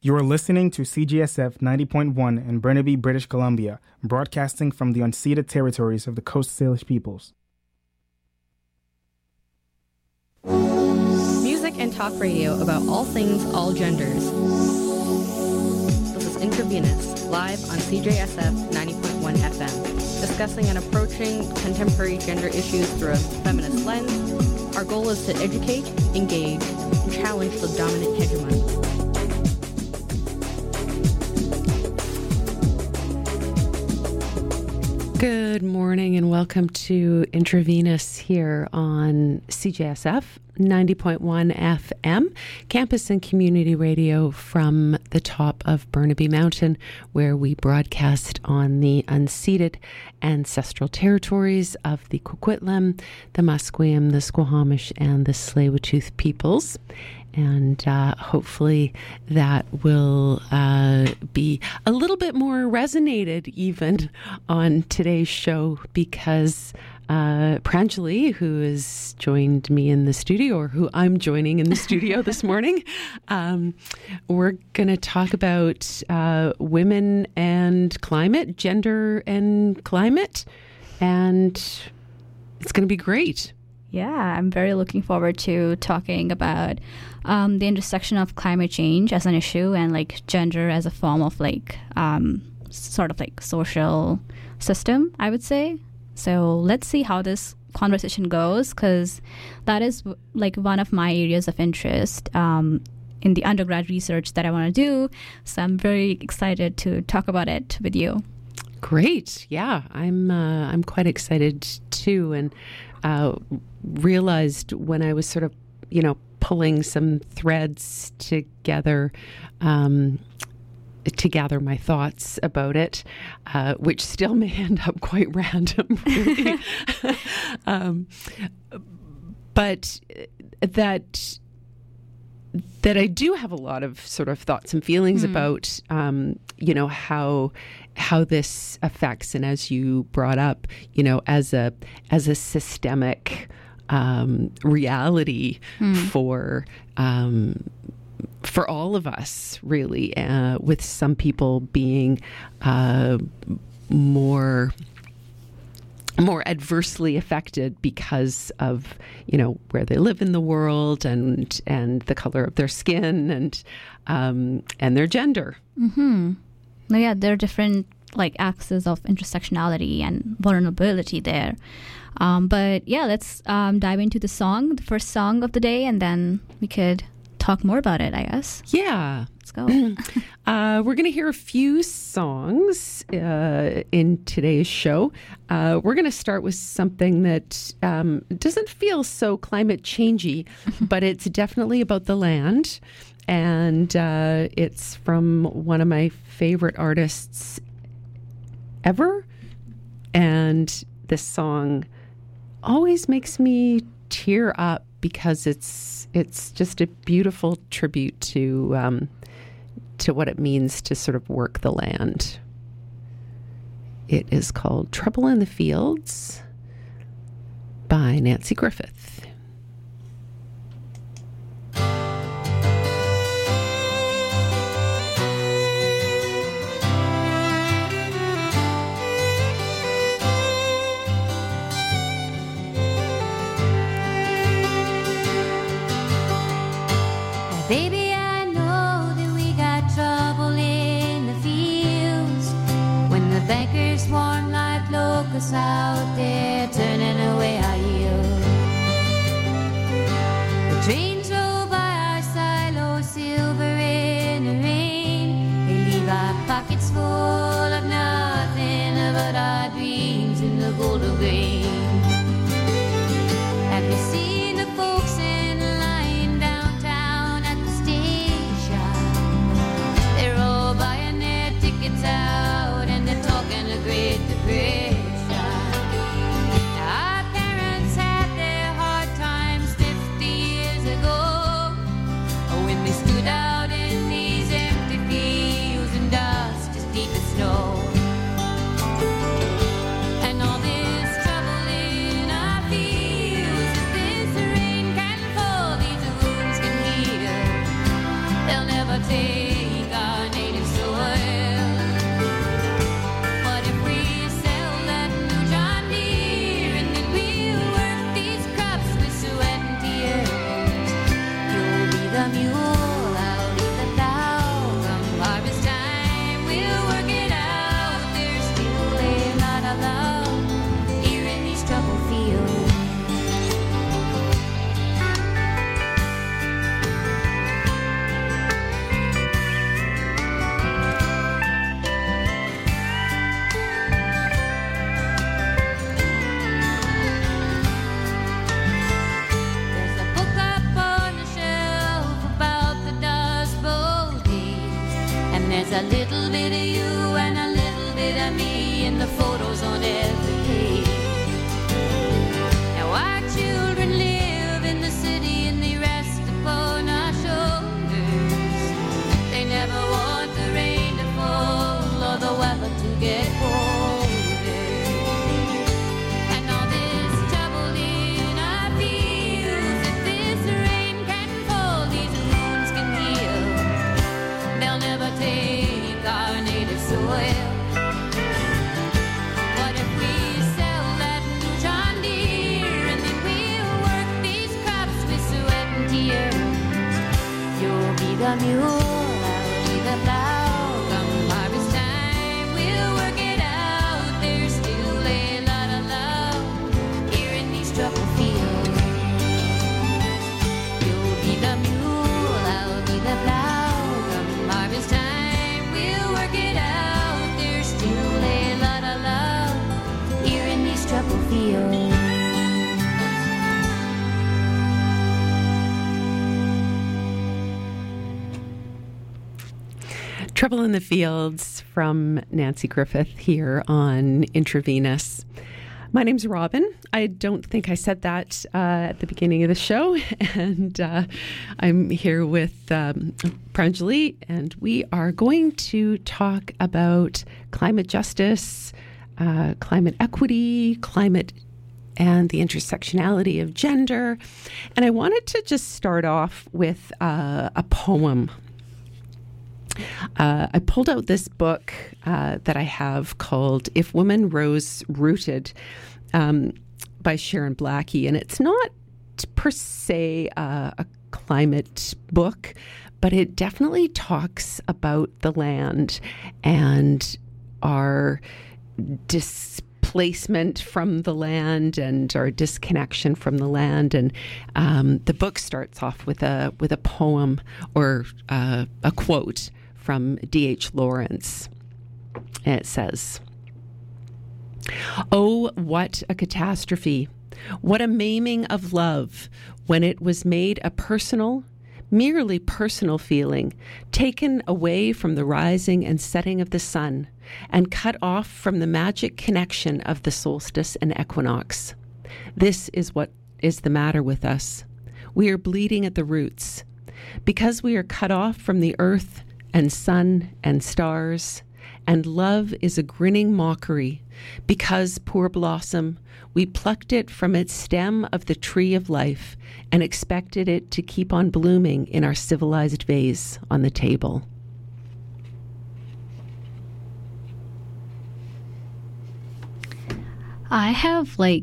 You are listening to CJSF 90.1 in Burnaby, British Columbia, broadcasting from the unceded territories of the Coast Salish peoples. Music and talk radio about all things, all genders. This is Intravenous, live on CJSF 90.1 FM, discussing and approaching contemporary gender issues through a feminist lens. Our goal is to educate, engage, and challenge the dominant hegemony. Good morning and welcome to Intravenous here on CJSF 90.1 FM, campus and community radio from the top of Burnaby Mountain, where we broadcast on the unceded ancestral territories of the Coquitlam, the Musqueam, the Squamish, and the Tsleil-Waututh peoples. And hopefully that will be a little bit more resonated even on today's show, because Pranjali, who has joined me in the studio, or who I'm joining in the studio this morning, we're going to talk about women and climate, gender and climate, and it's going to be great. Yeah, I'm very looking forward to talking about the intersection of climate change as an issue and like gender as a form of like sort of like social system, I would say. So let's see how this conversation goes, because that is like one of my areas of interest in the undergrad research that I want to do. So I'm very excited to talk about it with you. Great. Yeah, I'm quite excited too, and realized when I was sort of, pulling some threads together to gather my thoughts about it, which still may end up quite random, really. But that I do have a lot of sort of thoughts and feelings about, how this affects, and as you brought up, as a systemic reality for all of us, really, with some people being more adversely affected because of where they live in the world and the color of their skin and their gender. Mm-hmm. No, yeah, there are different like axes of intersectionality and vulnerability there. But yeah, let's dive into the first song of the day, and then we could talk more about it, I guess. Yeah. Let's go. We're going to hear a few songs in today's show. We're going to start with something that doesn't feel so climate changey, but it's definitely about the land. And it's from one of my favorite artists ever. And this song always makes me tear up because it's just a beautiful tribute to what it means to sort of work the land. It is called Trouble in the Fields by Nancy Griffith. Baby, I know that we got trouble in the fields when the bankers swarm like locusts out there turning away our yield. The trains roll by our silo, silver in the rain. They leave our pockets full of nothing but our dreams in the golden grain. Have you seen the folks in line downtown at the station? They're all buying their tickets out and they're talking the Great Depression. Our parents had their hard times 50 years ago when they stood out in these empty fields and dust as deep as snow. And all this trouble in our fields, if this rain can fall, these wounds can heal. They'll never take our the mule, I'll be the plow. Come harvest time, we'll work it out. There's still a lot of love here in these troubled fields. There's a book up on the shelf about the Dust Bowl days, and there's a little bit of you and a little bit of me in the photos on every page. Now our children live in the city and they rest upon our shoulders. They never want the rain to fall or the weather to get colder. And all this trouble in our fields, if this rain can fall, these wounds can heal. They'll never take our native soil. What if we sell that new John Deere and then we'll work these crops with sweat and tears? You'll be the mule, I'll be the plow. Come harvest time, we'll work it out. There's still a lot of love here in these troubled fields. You'll be the mule, I'll be the plow. Come harvest time, we'll work it out. There's still a lot of love here in these troubled fields. Trouble in the Fields from Nancy Griffith here on Intravenous. My name's Robin. I don't think I said that at the beginning of the show. And I'm here with Pranjali, and we are going to talk about climate justice, climate equity, climate and the intersectionality of gender. And I wanted to just start off with a poem. I pulled out this book that I have called If Women Rose Rooted by Sharon Blackie. And it's not per se a climate book, but it definitely talks about the land and our displacement from the land and our disconnection from the land. And the book starts off with a poem or a quote from D.H. Lawrence. And it says, "Oh, what a catastrophe, what a maiming of love when it was made a personal, merely personal feeling, taken away from the rising and setting of the sun, and cut off from the magic connection of the solstice and equinox. This is what is the matter with us. We are bleeding at the roots. Because we are cut off from the earth and sun and stars, and love is a grinning mockery, because, poor blossom, we plucked it from its stem of the tree of life and expected it to keep on blooming in our civilized vase on the table." I have I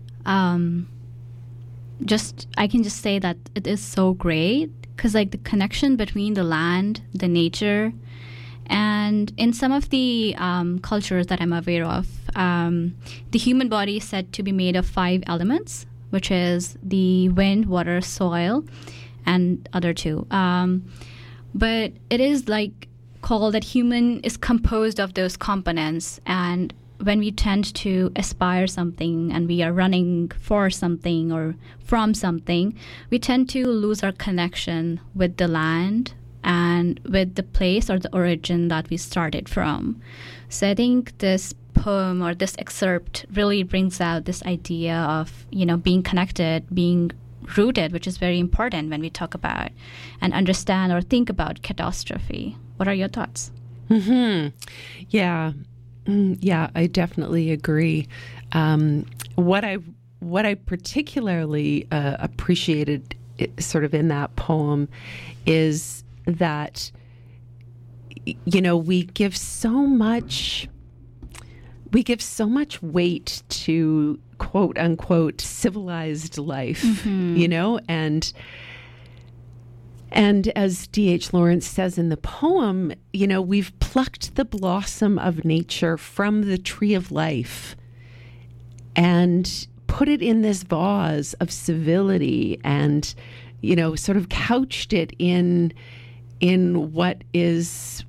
can just say that it is so great because the connection between the land, the nature, and in some of the cultures that I'm aware of, the human body is said to be made of 5 elements, which is the wind, water, soil, and other 2. But it is called that human is composed of those components, and when we tend to aspire something and we are running for something or from something, we tend to lose our connection with the land and with the place or the origin that we started from. So I think this poem or this excerpt really brings out this idea of, being connected, being rooted, which is very important when we talk about and understand or think about catastrophe. What are your thoughts? Mm-hmm. Yeah, I definitely agree. What I particularly appreciated sort of in that poem is that, we give so much weight to quote unquote civilized life, and And as D.H. Lawrence says in the poem, we've plucked the blossom of nature from the tree of life and put it in this vase of civility and, sort of couched it in what is,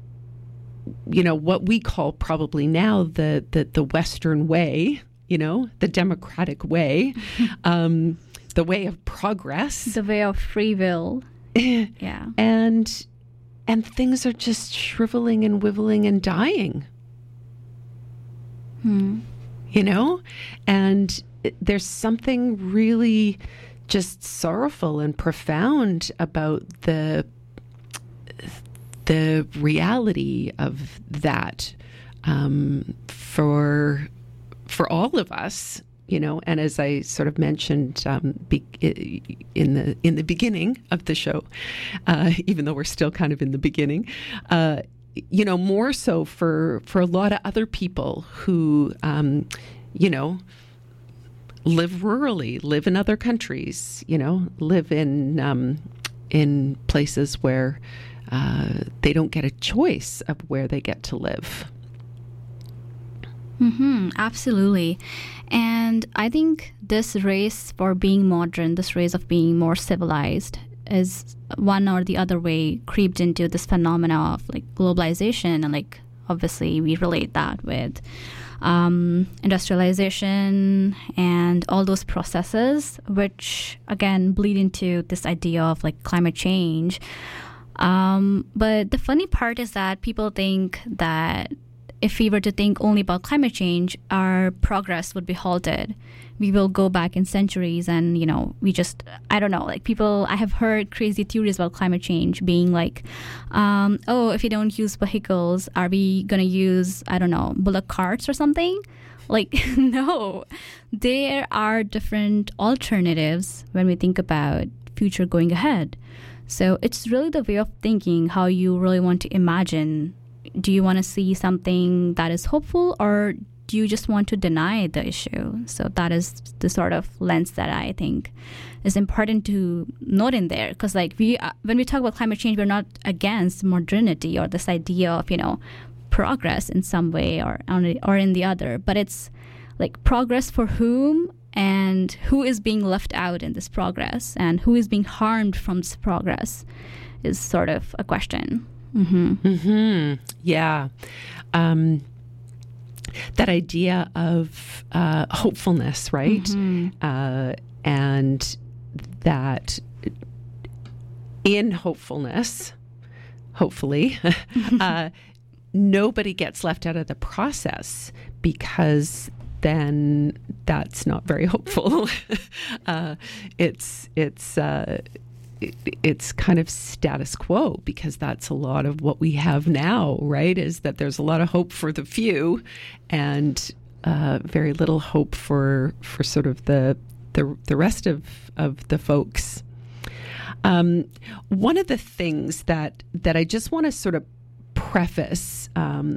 what we call probably now the Western way, the democratic way, the way of progress. The way of free will. Yeah. And things are just shriveling and wiveling and dying. And there's something really just sorrowful and profound about the reality of that for all of us. And as I sort of mentioned in the beginning of the show, even though we're still kind of in the beginning, more so for a lot of other people who, live rurally, live in other countries, live in places where they don't get a choice of where they get to live. Absolutely. And I think this race for being modern, this race of being more civilized, is one or the other way creeped into this phenomena of like globalization. And like obviously we relate that with industrialization and all those processes, which again bleed into this idea of like climate change. But the funny part is that people think that if we were to think only about climate change, our progress would be halted. We will go back in centuries and, we just, I don't know, like people, I have heard crazy theories about climate change being like, if you don't use vehicles, are we going to use, I don't know, bullock carts or something? Like, no, there are different alternatives when we think about future going ahead. So it's really the way of thinking, how you really want to imagine. Do you want to see something that is hopeful, or do you just want to deny the issue? So that is the sort of lens that I think is important to note in there. Because like when we talk about climate change, we're not against modernity or this idea of, progress in some way or in the other. But it's like progress for whom, and who is being left out in this progress, and who is being harmed from this progress is sort of a question. Yeah. That idea of hopefulness, right? And that in hopefulness, hopefully, nobody gets left out of the process, because then that's not very hopeful. It's kind of status quo, because that's a lot of what we have now, right? Is that there's a lot of hope for the few and very little hope for sort of the rest of the folks. One of the things that I just want to sort of preface,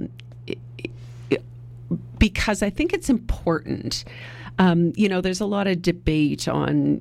because I think it's important. There's a lot of debate on,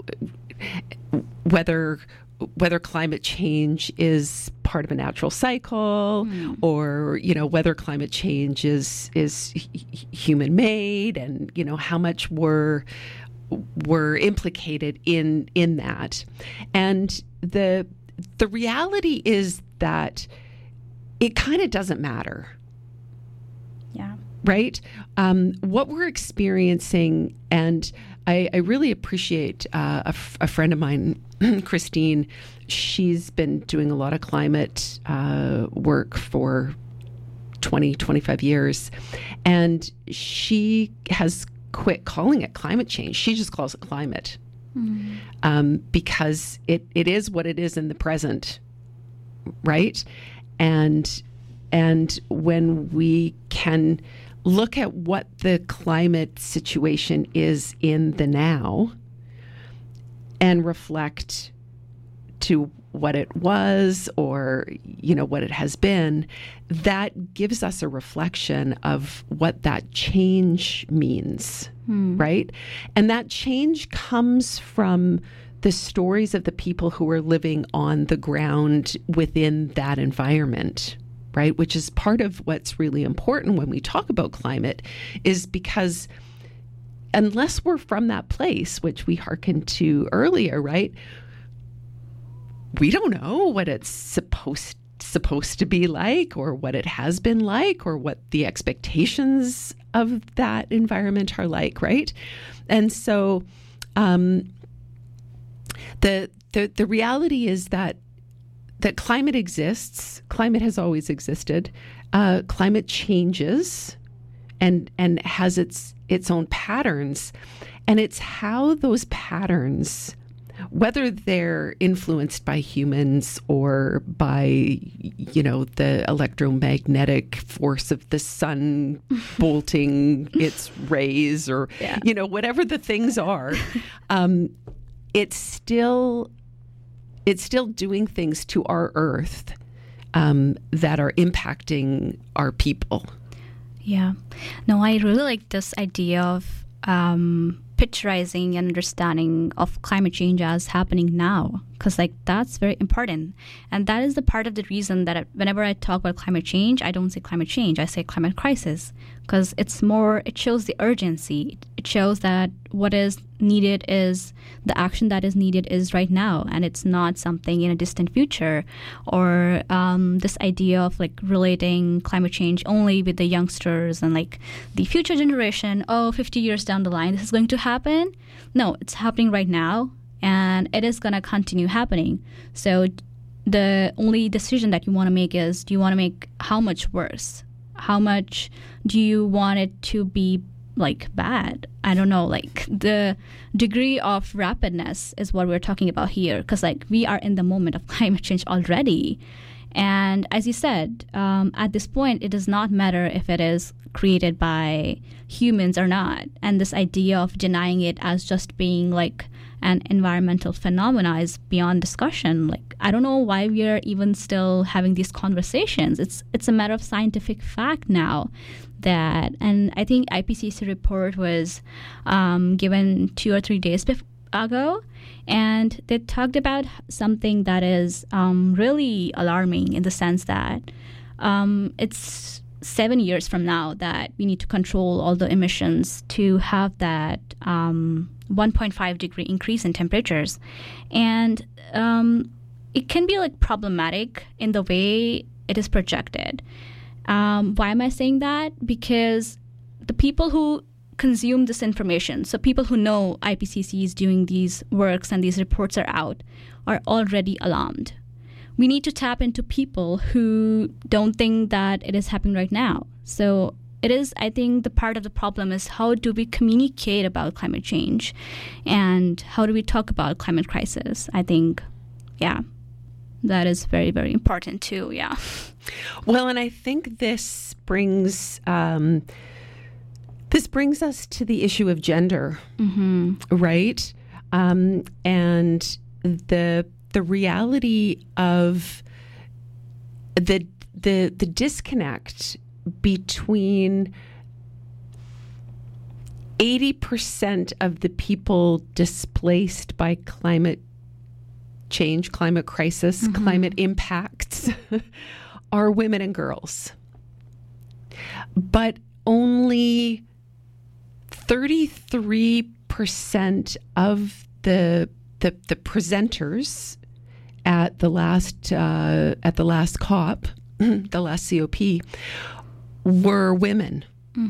whether climate change is part of a natural cycle, or whether climate change is human made, and how much we're implicated in that. And the reality is that it kind of doesn't matter. Yeah. Right? What we're experiencing, and I really appreciate a friend of mine, Christine. She's been doing a lot of climate work for 20, 25 years. And she has quit calling it climate change. She just calls it climate. Because it is what it is in the present, right? And when we can look at what the climate situation is in the now and reflect to what it was or, what it has been, that gives us a reflection of what that change means, right? And that change comes from the stories of the people who are living on the ground within that environment, right? Which is part of what's really important when we talk about climate, is because unless we're from that place, which we hearkened to earlier, right? We don't know what it's supposed to be like, or what it has been like, or what the expectations of that environment are like, right? And so the reality is that climate exists. Climate has always existed. Climate changes and has its own patterns, and it's how those patterns, whether they're influenced by humans or by, the electromagnetic force of the sun bolting its rays, or, whatever the things are, it's still doing things to our Earth that are impacting our people. Yeah. No, I really like this idea of picturizing and understanding of climate change as happening now, because that's very important. And that is the part of the reason that whenever I talk about climate change, I don't say climate change, I say climate crisis, because it shows the urgency. It shows that what is needed is the action that is needed is right now, and it's not something in a distant future, or this idea of relating climate change only with the youngsters and the future generation. 50 years down the line, this is going to happen. No, it's happening right now, and it is going to continue happening. So the only decision that you want to make is, do you want to make how much worse? How much do you want it to be bad? I don't know. The degree of rapidness is what we're talking about here, because we are in the moment of climate change already. And as you said, at this point, it does not matter if it is created by humans or not. And this idea of denying it as just being an environmental phenomena is beyond discussion. I don't know why we are even still having these conversations. It's a matter of scientific fact now. And I think IPCC report was given 2 or 3 days ago, and they talked about something that is really alarming, in the sense that it's 7 years from now that we need to control all the emissions to have that 1.5 degree increase in temperatures. And it can be problematic in the way it is projected. Why am I saying that? Because the people who consume this information, so people who know IPCC is doing these works and these reports are out, are already alarmed. We need to tap into people who don't think that it is happening right now. So it is, I think, the part of the problem is, how do we communicate about climate change, and how do we talk about climate crisis? I think, that is very, very important too. Yeah. Well, and I think this brings us to the issue of gender, right? And the reality of the disconnect between 80% of the people displaced by climate change, climate crisis, climate impacts are women and girls. But only 33% of the presenters at the last COP, the last COP, were women.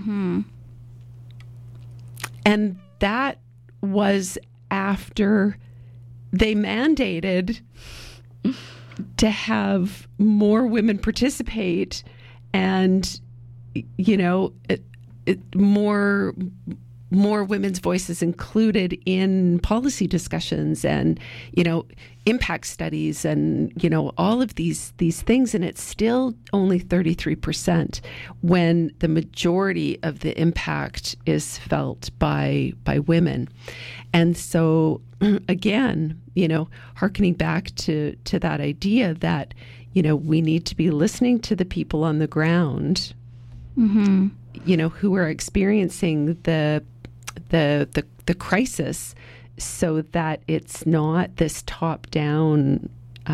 And that was after they mandated to have more women participate, and more more women's voices included in policy discussions and, impact studies and, all of these things. And it's still only 33% when the majority of the impact is felt by women. And so, again, hearkening back to that idea that, we need to be listening to the people on the ground, Mm-hmm. Who are experiencing the crisis, so that it's not this top-down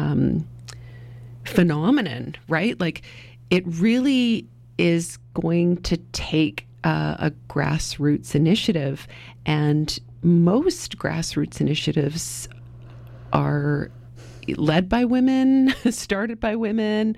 phenomenon, right? Like, it really is going to take a grassroots initiative, and most grassroots initiatives are led by women, started by women.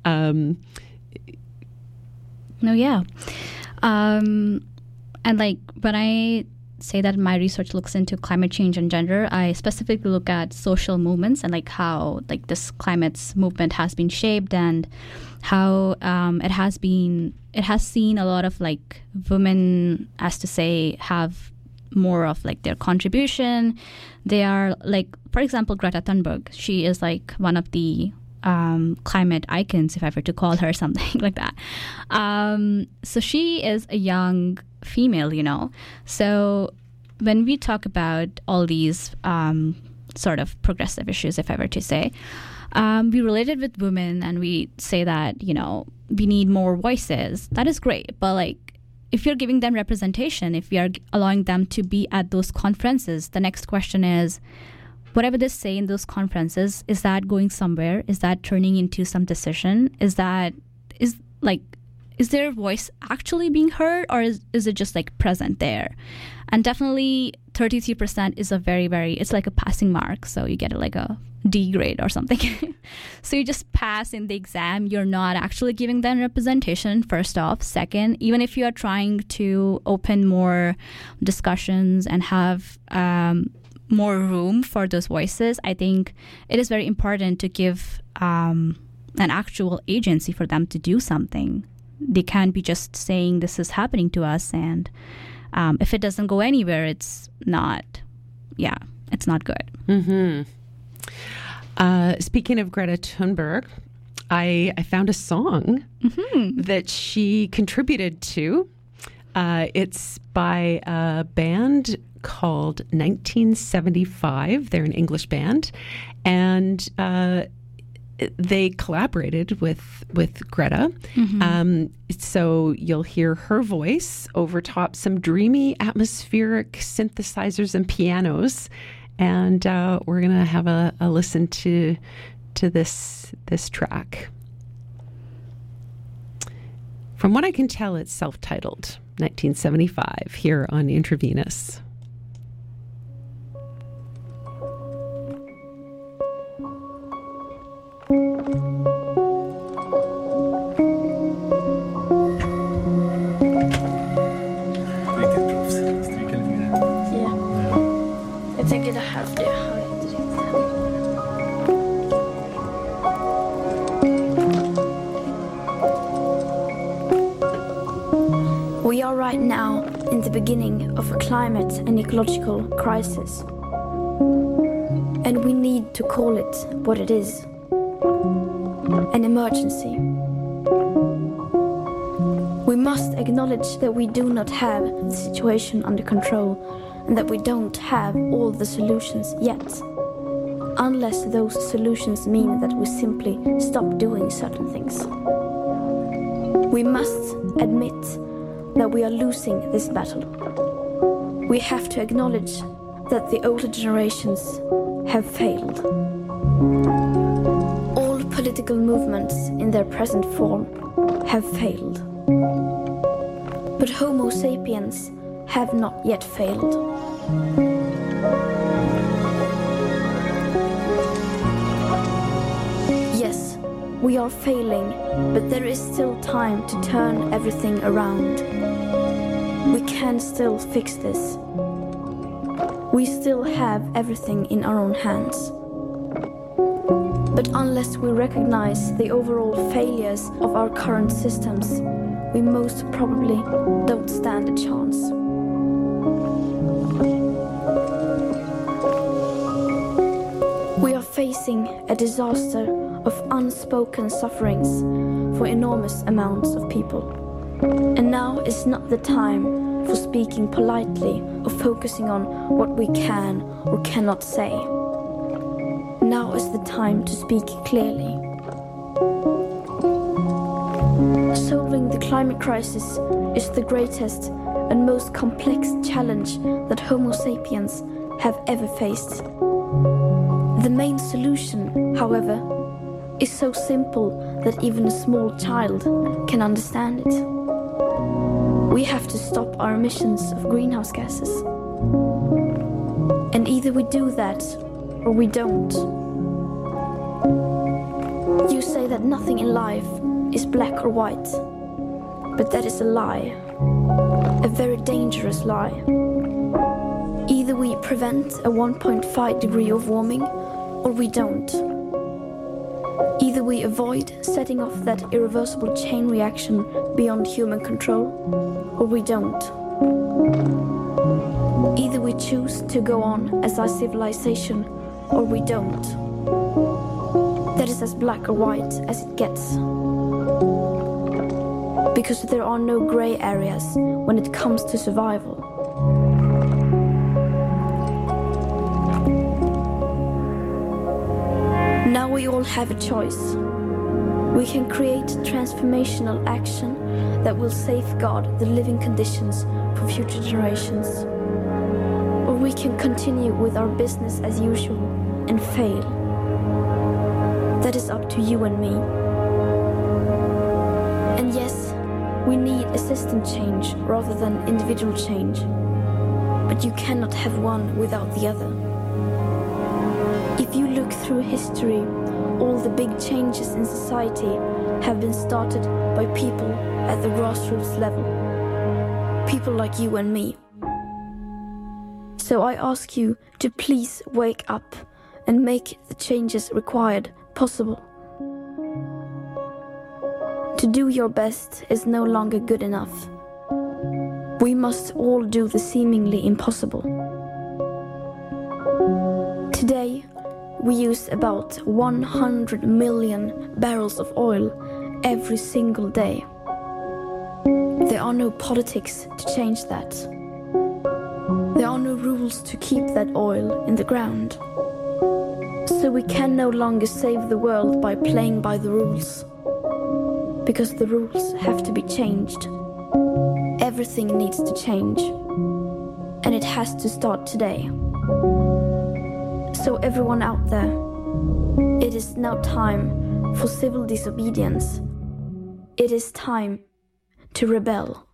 No, yeah. And like when I say that my research looks into climate change and gender, I specifically look at social movements and like how like this climate movement has been shaped and how it has seen a lot of like women, as to say, have more of like their contribution. They are like, for example, Greta Thunberg. She is like one of the climate icons, if I were to call her something like that. So she is a young female, So when we talk about all these sort of progressive issues, if I were to say, we relate it with women and we say that, we need more voices. That is great. But like, if you're giving them representation, if we are allowing them to be at those conferences, the next question is, whatever they say in those conferences, is that going somewhere? Is that turning into some decision? Is their voice actually being heard, or is it just like present there? And definitely 33% is a very, very, it's like a passing mark. So you get like a D grade or something. So you just pass in the exam. You're not actually giving them representation, first off. Second, even if you are trying to open more discussions and have more room for those voices, I think it is very important to give an actual agency for them to do something. They can't be just saying this is happening to us, and if it doesn't go anywhere, it's not good. Mm-hmm. Speaking of Greta Thunberg, I found a song that she contributed to. It's by a band called 1975. They're an English band, and they collaborated with Greta. So you'll hear her voice over top some dreamy atmospheric synthesizers and pianos, and we're gonna have a listen to this track. From what I can tell, it's self-titled 1975 here on Intravenous. Jag tänker det här, för det hör jag inte riktigt. We are right now in the beginning of a climate and ecological crisis. And we need to call it what it is. An emergency. We must acknowledge that we do not have the situation under control and that we don't have all the solutions yet. Unless those solutions mean that we simply stop doing certain things. We must admit that we are losing this battle. We have to acknowledge that the older generations have failed. All political movements in their present form have failed. But Homo sapiens have not yet failed. Yes, we are failing, but there is still time to turn everything around. We can still fix this. We still have everything in our own hands. But unless we recognize the overall failures of our current systems, we most probably don't stand a chance. We are facing a disaster of unspoken sufferings for enormous amounts of people. And now is not the time for speaking politely or focusing on what we can or cannot say. Now is the time to speak clearly. Solving the climate crisis is the greatest and most complex challenge that Homo sapiens have ever faced. The main solution, however, is so simple that even a small child can understand it. We have to stop our emissions of greenhouse gases. And either we do that or we don't. You say that nothing in life is black or white, but that is a lie, a very dangerous lie. Either we prevent a 1.5 degree of warming or we don't. Either we avoid setting off that irreversible chain reaction beyond human control, or we don't. Either we choose to go on as our civilization, or we don't. That is as black or white as it gets. Because there are no gray areas when it comes to survival. Now we all have a choice. We can create transformational action that will safeguard the living conditions for future generations. Or we can continue with our business as usual and fail. That is up to you and me. And yes, we need a system change rather than individual change. But you cannot have one without the other. If you look through history, all the big changes in society have been started by people at the grassroots level. People like you and me. So I ask you to please wake up and make the changes required possible. To do your best is no longer good enough. We must all do the seemingly impossible. Today, we use about 100 million barrels of oil every single day. There are no politics to change that. There are no rules to keep that oil in the ground. So we can no longer save the world by playing by the rules. Because the rules have to be changed. Everything needs to change. And it has to start today. So everyone out there, it is now time for civil disobedience. It is time to rebel.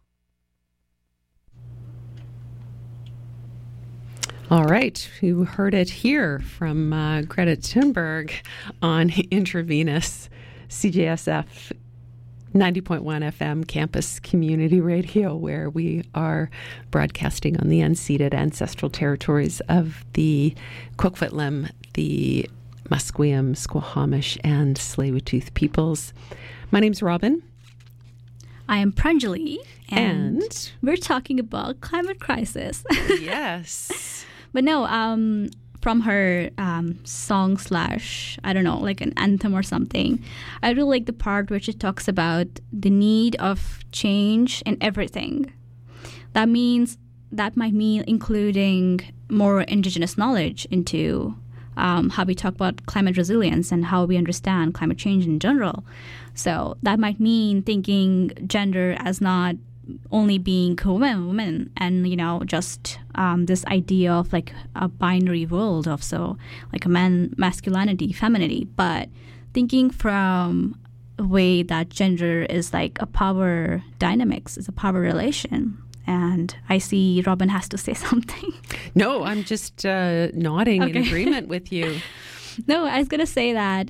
All right, you heard it here from Greta Thunberg on Intravenous, CJSF 90.1 FM Campus Community Radio, where we are broadcasting on the unceded ancestral territories of the Coquitlam, the Musqueam, Squamish, and Tsleil-Waututh peoples. My name's Robin. I am Pranjali, and we're talking about climate crisis. Yes. But no, from her song / I don't know, like an anthem or something, I really like the part where she talks about the need of change in everything. That might mean including more indigenous knowledge into how we talk about climate resilience and how we understand climate change in general. So that might mean thinking gender as not only being women and, you know, just this idea of like a binary world of so like a masculinity, femininity, but thinking from a way that gender is like a power dynamics, is a power relation. And I see Robin has to say something. No, I'm just nodding in agreement with you. No, I was going to say that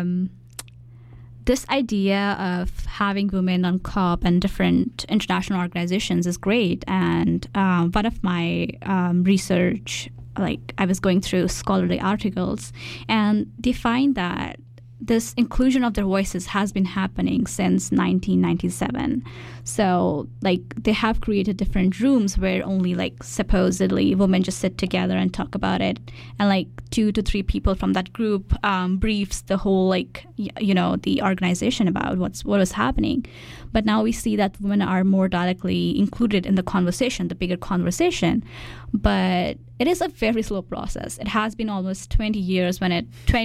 this idea of having women on COP and different international organizations is great. And one of my research, like I was going through scholarly articles, and they find that this inclusion of their voices has been happening since 1997. So like they have created different rooms where only like supposedly women just sit together and talk about it, and like 2 to 3 people from that group briefs the whole like the organization about what was happening. But now we see that women are more directly included in the conversation, the bigger conversation. But it is a very slow process. It has been almost 20